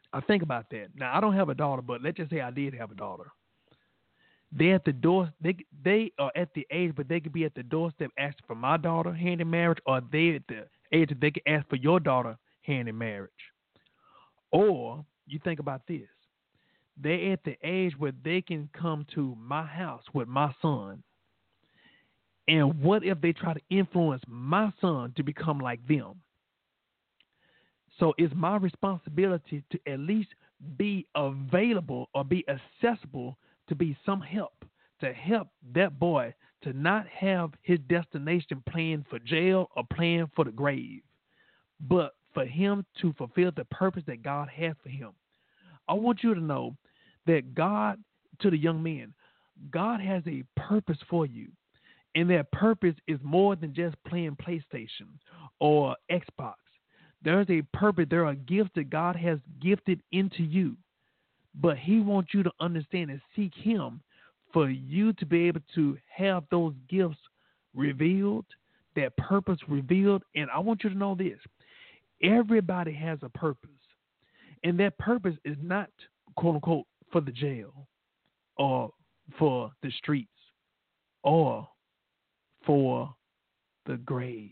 I think about that. Now, I don't have a daughter, but let's just say I did have a daughter. They at the door. They they are at the age, but they could be at the doorstep asking for my daughter hand in marriage, or they at the age that they can ask for your daughter hand in marriage. Or you think about this: they at the age where they can come to my house with my son. And what if they try to influence my son to become like them? So it's my responsibility to at least be available or be accessible to be some help, to help that boy to not have his destination planned for jail or planned for the grave, but for him to fulfill the purpose that God has for him. I want you to know that God, to the young men, God has a purpose for you. And that purpose is more than just playing PlayStation or Xbox. There's a purpose. There are gifts that God has gifted into you. But he wants you to understand and seek him for you to be able to have those gifts revealed, that purpose revealed. And I want you to know this. Everybody has a purpose. And that purpose is not, quote unquote, for the jail or for the streets or for the grave.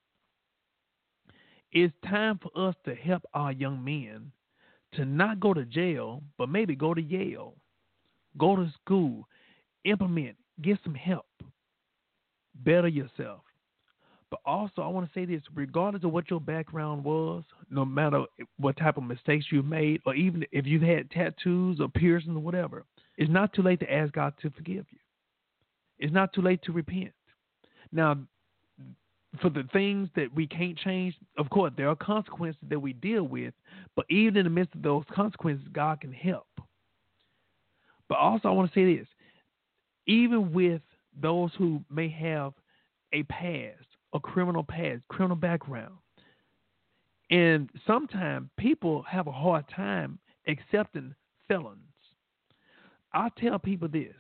It's time for us to help our young men to not go to jail, but maybe go to Yale, go to school, implement, get some help, better yourself. But also, I want to say this, regardless of what your background was, no matter what type of mistakes you've made, or even if you've had tattoos or piercings or whatever, it's not too late to ask God to forgive you. It's not too late to repent. Now, for the things that we can't change, of course, there are consequences that we deal with, but even in the midst of those consequences, God can help. But also, I want to say this, even with those who may have a past, a criminal past, criminal background, and sometimes people have a hard time accepting felons. I tell people this,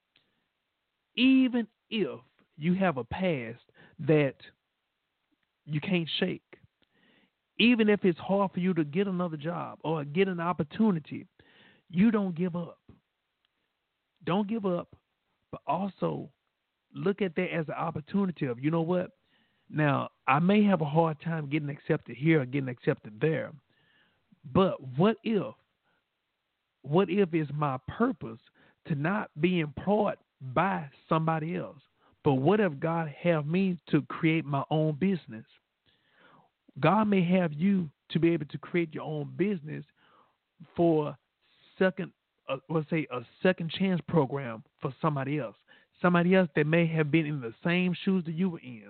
even if you have a past that you can't shake, even if it's hard for you to get another job or get an opportunity, you don't give up. Don't give up, but also look at that as an opportunity of, you know what? Now, I may have a hard time getting accepted here or getting accepted there, but what if, what if it's my purpose to not be employed by somebody else? But what if God have me to create my own business? God may have you to be able to create your own business for second, uh, let's say a second chance program for somebody else, somebody else that may have been in the same shoes that you were in.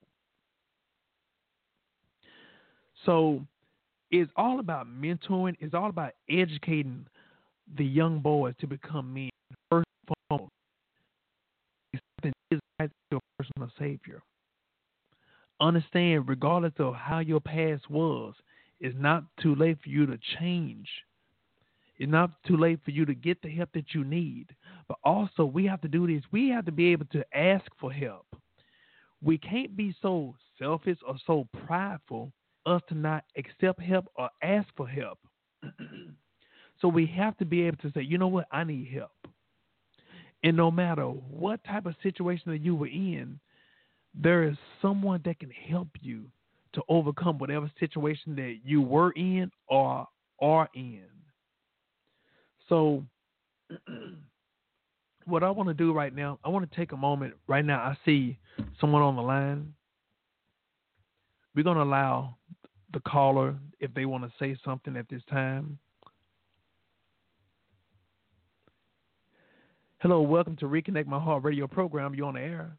So it's all about mentoring. It's all about educating the young boys to become men. First and foremost, accepting Jesus Christ as your personal Savior. Understand, regardless of how your past was, it's not too late for you to change. It's not too late for you to get the help that you need. But also, we have to do this. We have to be able to ask for help. We can't be so selfish or so prideful us to not accept help or ask for help. So we have to be able to say, you know what, I need help. And no matter what type of situation that you were in, there is someone that can help you to overcome whatever situation that you were in or are in. So what I want to do right now, I want to take a moment. Right now, I see someone on the line. We're going to allow the caller, if they want to say something at this time. Hello, welcome to Reconnect My Heart radio program. You on the air?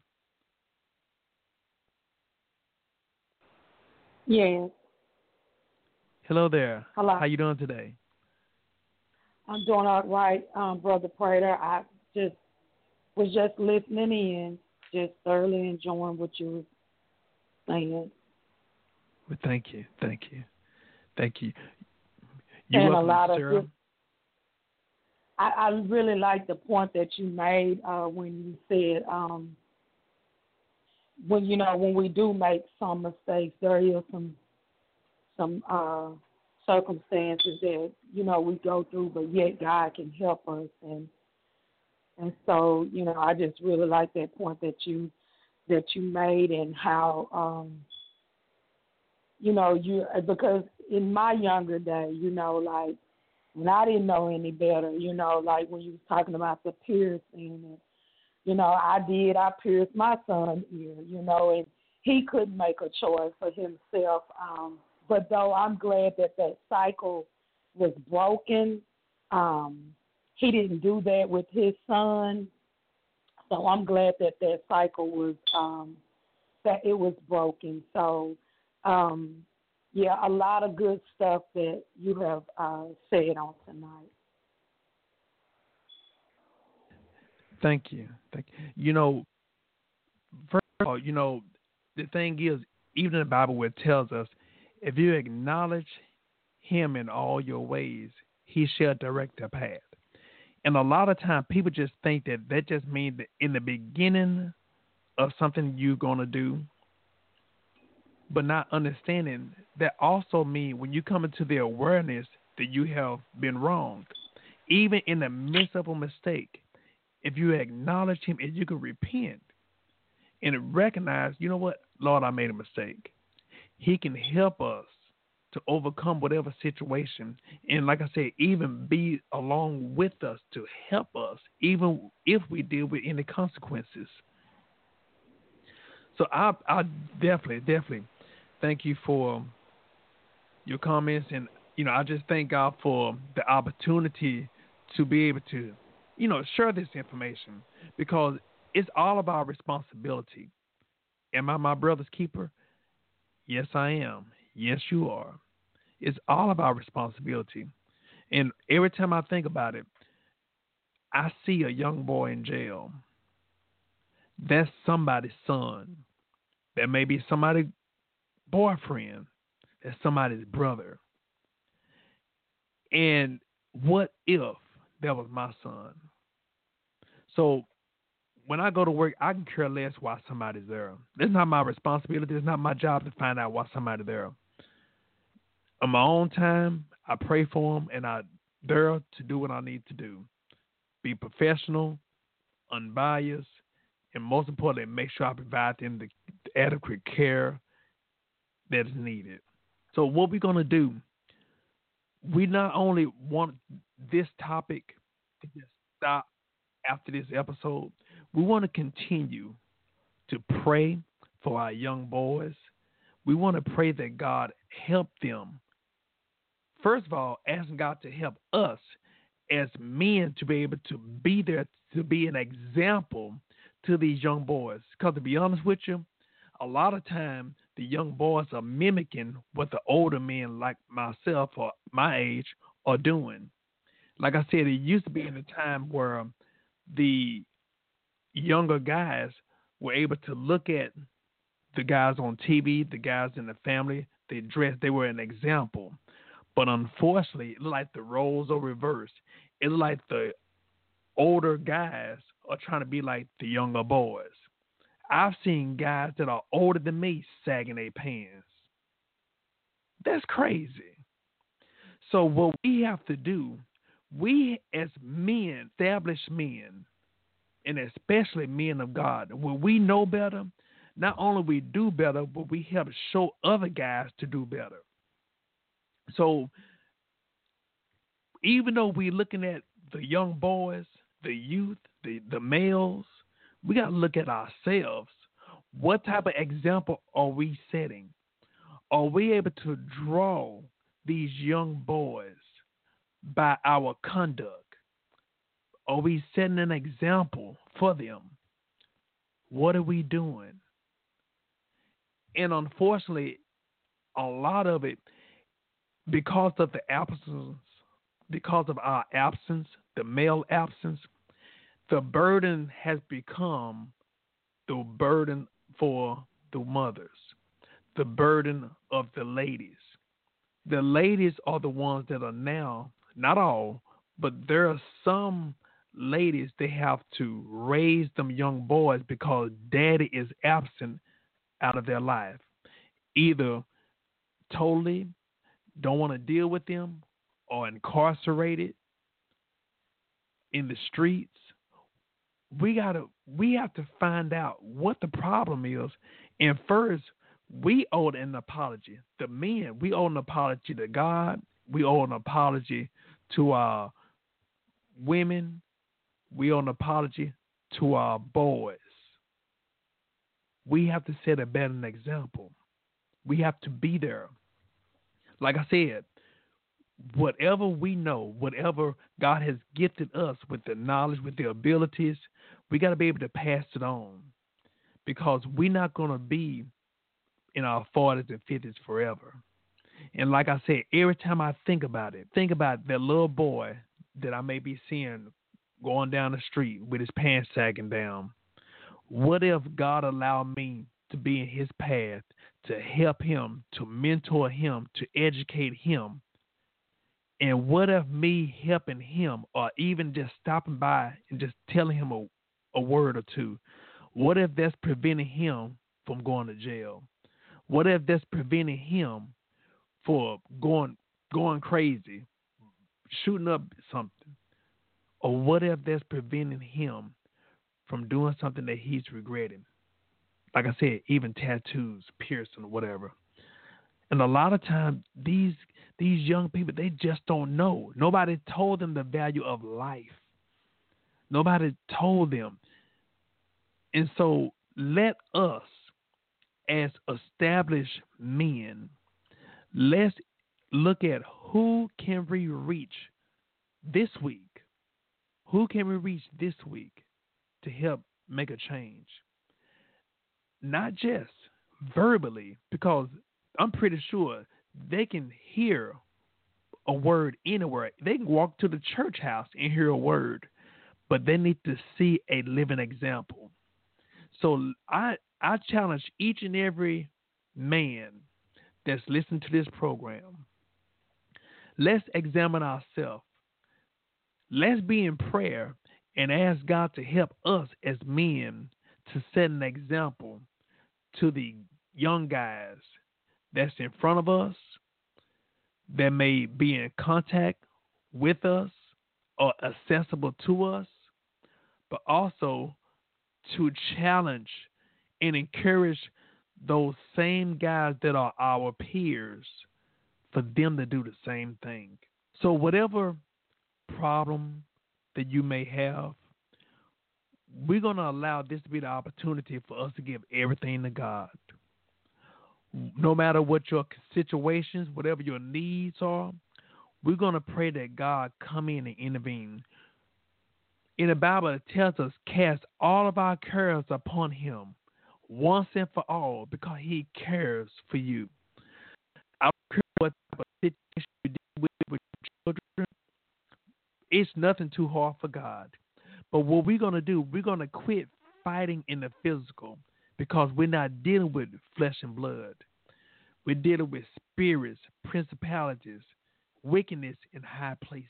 Yes. Hello there. Hello. How you doing today? I'm doing all right, um, Brother Prater. I just was just listening in, just thoroughly enjoying what you were saying. Well, thank you, thank you, thank you. You and welcome, a lot Sarah. of. I, I really like the point that you made uh, when you said, um, when you know when we do make some mistakes, there is some some uh, circumstances that, you know, we go through, but yet God can help us. And and so, you know, I just really like that point that you that you made, and how, um, you know, you because in my younger day, you know, like when I didn't know any better, you know, like when you was talking about the piercing, and, you know, I did, I pierced my son's ear, you know, and he couldn't make a choice for himself. Um, but though I'm glad that that cycle was broken, um, he didn't do that with his son. So I'm glad that that cycle was, um, that it was broken. So, um, yeah, a lot of good stuff that you have uh, said on tonight. Thank you. Thank you. You know, first of all, you know, the thing is, even in the Bible where it tells us, if you acknowledge him in all your ways, he shall direct your path. And a lot of times people just think that that just means that in the beginning of something you're going to do, but not understanding that also means when you come into the awareness that you have been wronged, even in the midst of a mistake, if you acknowledge him and you can repent and recognize, you know what, Lord, I made a mistake. He can help us to overcome whatever situation. And like I said, even be along with us to help us, even if we deal with any consequences. So I, I definitely, definitely thank you for your comments. And, you know, I just thank God for the opportunity to be able to, you know, share this information, because it's all about responsibility. Am I my brother's keeper? Yes, I am. Yes, you are. It's all about responsibility. And every time I think about it, I see a young boy in jail. That's somebody's son. That may be somebody's boyfriend. That's somebody's brother. And what if that was my son? So when I go to work, I can care less why somebody's there. It's not my responsibility. It's not my job to find out why somebody's there. On my own time, I pray for them, and I'm there to do what I need to do. Be professional, unbiased, and most importantly, make sure I provide them the adequate care that is needed. So what we're going to do, we not only want this topic to just stop after this episode, we want to continue to pray for our young boys. We want to pray that God help them. First of all, asking God to help us as men to be able to be there, to be an example to these young boys. Because to be honest with you, a lot of time the young boys are mimicking what the older men like myself or my age are doing. Like I said, it used to be in a time where the younger guys were able to look at the guys on T V, the guys in the family, they dressed, they were an example. But unfortunately, it looked like the roles are reversed. It looked like the older guys are trying to be like the younger boys. I've seen guys that are older than me sagging their pants. That's crazy. So what we have to do, we as men, established men, and especially men of God, when we know better, not only we do better, but we help show other guys to do better. So even though we're looking at the young boys, the youth, the, the males, we got to look at ourselves. What type of example are we setting? Are we able to draw these young boys by our conduct? Are we setting an example for them? What are we doing? And unfortunately, a lot of it, because of the absence, because of our absence, the male absence, the burden has become the burden for the mothers, the burden of the ladies. The ladies are the ones that are now, not all, but there are some ladies, they have to raise them young boys because daddy is absent out of their life, either totally don't want to deal with them, or incarcerated in the streets. We gotta we have to find out what the problem is. And first, we owe an apology. The men, we owe an apology to God. We owe an apology to our women. We owe an apology to our boys. We have to set a better example. We have to be there. Like I said, whatever we know, whatever God has gifted us with the knowledge, with the abilities, we got to be able to pass it on, because we're not going to be in our forties and fifties forever. And like I said, every time I think about it, think about that little boy that I may be seeing going down the street with his pants sagging down. What if God allowed me to be in his path, to help him, to mentor him, to educate him? And what if me helping him, or even just stopping by and just telling him a, a word or two, what if that's preventing him from going to jail? What if that's preventing him for going going crazy, shooting up something? Or what if that's preventing him from doing something that he's regretting? Like I said, even tattoos, piercing, or whatever. And a lot of times, these these young people, they just don't know. Nobody told them the value of life. Nobody told them. And so let us, as established men, let's look at who can we reach this week. Who can we reach this week to help make a change? Not just verbally, because I'm pretty sure they can hear a word anywhere. They can walk to the church house and hear a word, but they need to see a living example. So I I challenge each and every man that's listening to this program. Let's examine ourselves. Let's be in prayer and ask God to help us as men to set an example to the young guys that's in front of us, that may be in contact with us or accessible to us, but also to challenge and encourage those same guys that are our peers for them to do the same thing. So whatever problem that you may have, we're going to allow this to be the opportunity for us to give everything to God. No matter what your situations, whatever your needs are, we're going to pray that God come in and intervene. In the Bible, it tells us, cast all of our cares upon him once and for all, because he cares for you. I don't care what type of situation you deal with with your children. It's nothing too hard for God. But what we're going to do, we're going to quit fighting in the physical, because we're not dealing with flesh and blood. We're dealing with spirits, principalities, wickedness in high places.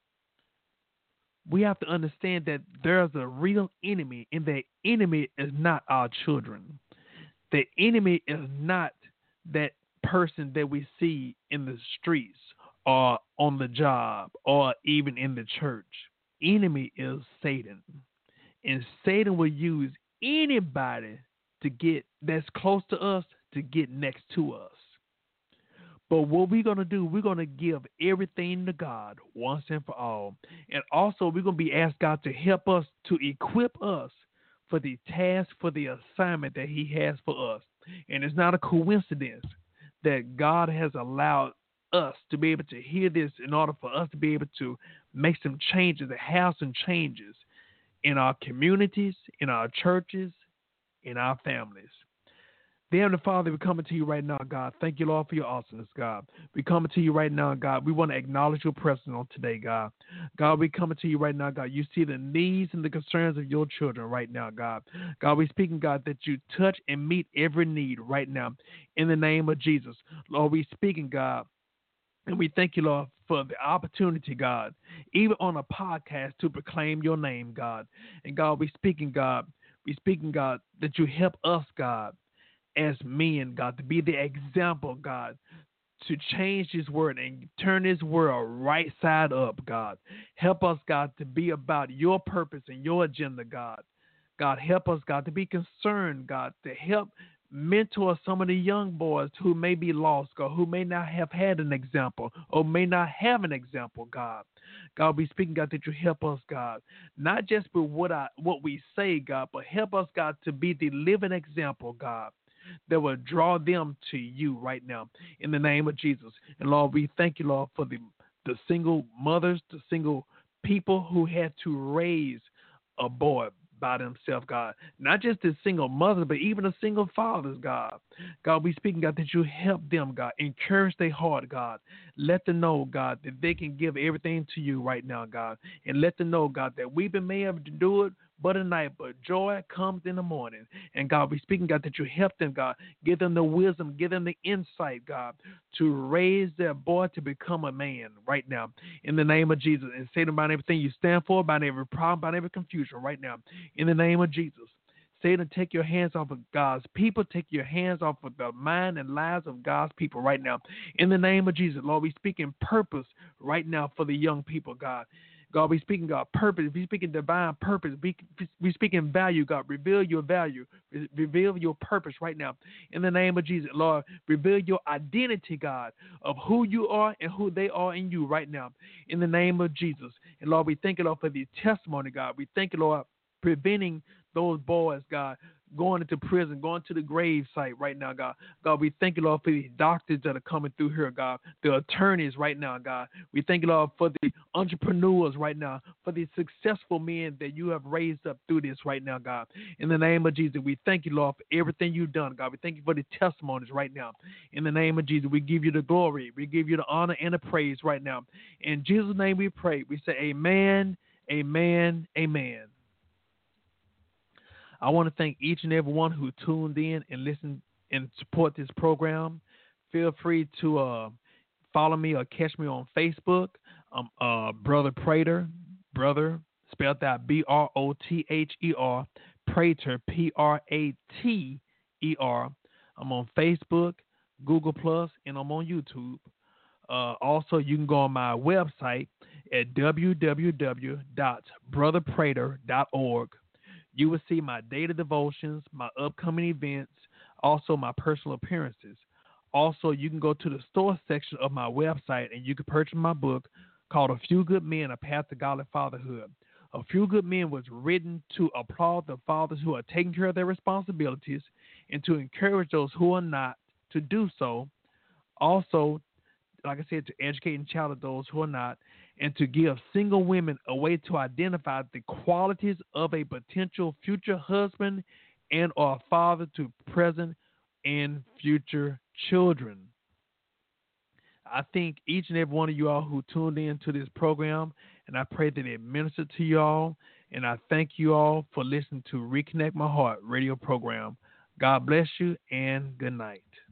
We have to understand that there's a real enemy, and the enemy is not our children. The enemy is not that person that we see in the streets or on the job or even in the church. Enemy is Satan. And Satan will use anybody to get that's close to us to get next to us. But what we're going to do, we're going to give everything to God once and for all. And also, we're going to be asked God to help us, to equip us for the task, for the assignment that he has for us. And it's not a coincidence that God has allowed us to be able to hear this in order for us to be able to make some changes, to have some changes in our communities, in our churches, in our families. Dear Heavenly Father, we're coming to you right now, God. Thank you, Lord, for your awesomeness, God. We're coming to you right now, God. We want to acknowledge your presence on today, God. God, we're coming to you right now, God. You see the needs and the concerns of your children right now, God. God, we're speaking, God, that you touch and meet every need right now in the name of Jesus. Lord, we're speaking, God, and we thank you, Lord, for the opportunity, God, even on a podcast to proclaim your name, God. And God, we're speaking, God, we're speaking, God, that you help us, God, as men, God, to be the example, God, to change this word and turn this world right side up, God. Help us, God, to be about your purpose and your agenda, God. God, help us, God, to be concerned, God, to help mentor some of the young boys who may be lost, God, who may not have had an example or may not have an example, God. God, we speaking, God, that you help us, God, not just with what I what we say, God, but help us, God, to be the living example, God, that will draw them to you right now in the name of Jesus. And Lord, we thank you, Lord, for the, the single mothers, the single people who had to raise a boy by themselves, God. Not just the single mother, but even the single fathers, God. God, we speaking, God, that you help them, God. Encourage their heart, God. Let them know, God, that they can give everything to you right now, God. And let them know, God, that weeping may have to do it but at night, but joy comes in the morning. And God, we speaking, God, that you help them, God. Give them the wisdom, give them the insight, God, to raise their boy to become a man right now in the name of Jesus. And say to them about everything you stand for, about every problem, about every confusion right now in the name of Jesus. Satan, take your hands off of God's people. Take your hands off of the mind and lives of God's people right now. In the name of Jesus, Lord, we speak in purpose right now for the young people, God. God, we speaking, God, purpose. We speaking divine purpose. We, we speaking value, God. Reveal your value. Re- reveal your purpose right now. In the name of Jesus, Lord, reveal your identity, God, of who you are and who they are in you right now. In the name of Jesus. And Lord, we thank you, Lord, for the testimony, God. We thank you, Lord, preventing those boys, God, going into prison, going to the grave site right now, God. God, we thank you, Lord, for these doctors that are coming through here, God, the attorneys right now, God. We thank you, Lord, for the entrepreneurs right now, for the successful men that you have raised up through this right now, God. In the name of Jesus, we thank you, Lord, for everything you've done, God. We thank you for the testimonies right now. In the name of Jesus, we give you the glory. We give you the honor and the praise right now. In Jesus' name we pray. We say amen, amen, amen. I want to thank each and every one who tuned in and listened and support this program. Feel free to uh, follow me or catch me on Facebook. Um, uh, Brother Prater, brother, spelled out B R O T H E R, Prater, P R A T E R. I'm on Facebook, Google Plus, and I'm on YouTube. Uh, also, you can go on my website at w w w dot brother prater dot org. You will see my daily devotions, my upcoming events, also my personal appearances. Also, you can go to the store section of my website and you can purchase my book called A Few Good Men, A Path to Godly Fatherhood. A Few Good Men was written to applaud the fathers who are taking care of their responsibilities and to encourage those who are not to do so. Also, like I said, to educate and challenge those who are not, and to give single women a way to identify the qualities of a potential future husband and or father to present and future children. I thank each and every one of you all who tuned in to this program, and I pray that it ministered to you all, and I thank you all for listening to Reconnect My Heart radio program. God bless you, and good night.